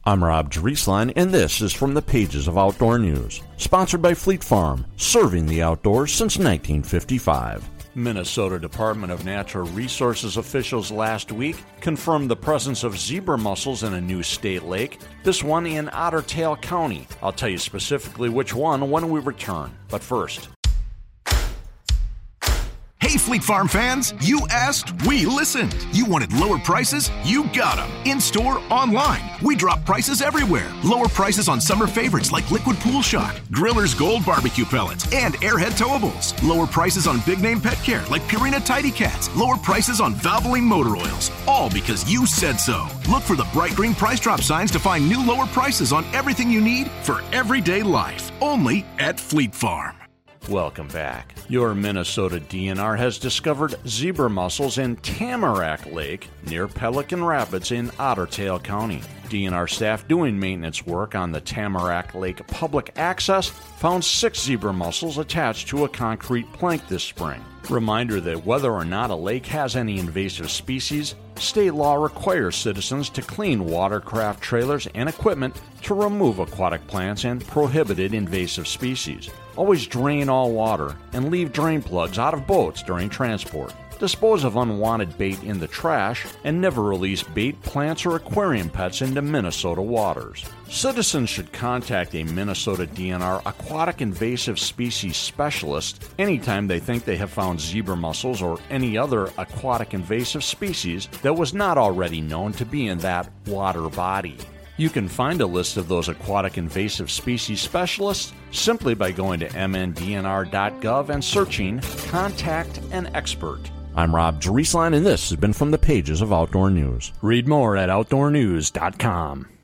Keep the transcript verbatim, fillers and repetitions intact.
I'm Rob Drieslein, and this is from the pages of Outdoor News. Sponsored by Fleet Farm, serving the outdoors since nineteen fifty-five. Minnesota Department of Natural Resources officials last week confirmed the presence of zebra mussels in a new state lake, this one in Otter Tail County. I'll tell you specifically which one when we return. But first... Hey, Fleet Farm fans, you asked, we listened. You wanted lower prices? You got them. In-store, online. We drop prices everywhere. Lower prices on summer favorites like Liquid Pool Shock, Griller's Gold Barbecue Pellets, and Airhead Towables. Lower prices on big name pet care like Purina Tidy Cats. Lower prices on Valvoline motor oils. All because you said so. Look for the bright green price drop signs to find new lower prices on everything you need for everyday life. Only at Fleet Farm. Welcome back. Your Minnesota D N R has discovered zebra mussels in Tamarack Lake near Pelican Rapids in Otter Tail County. D N R staff doing maintenance work on the Tamarack Lake public access found six zebra mussels attached to a concrete plank this spring. Reminder that whether or not a lake has any invasive species, state law requires citizens to clean watercraft trailers and equipment to remove aquatic plants and prohibited invasive species. Always drain all water and leave drain plugs out of boats during transport. Dispose of unwanted bait in the trash, and never release bait, plants, or aquarium pets into Minnesota waters. Citizens should contact a Minnesota D N R aquatic invasive species specialist anytime they think they have found zebra mussels or any other aquatic invasive species that was not already known to be in that water body. You can find a list of those aquatic invasive species specialists simply by going to m n d n r dot gov and searching Contact an Expert. I'm Rob Drieslein, and this has been from the pages of Outdoor News. Read more at outdoor news dot com.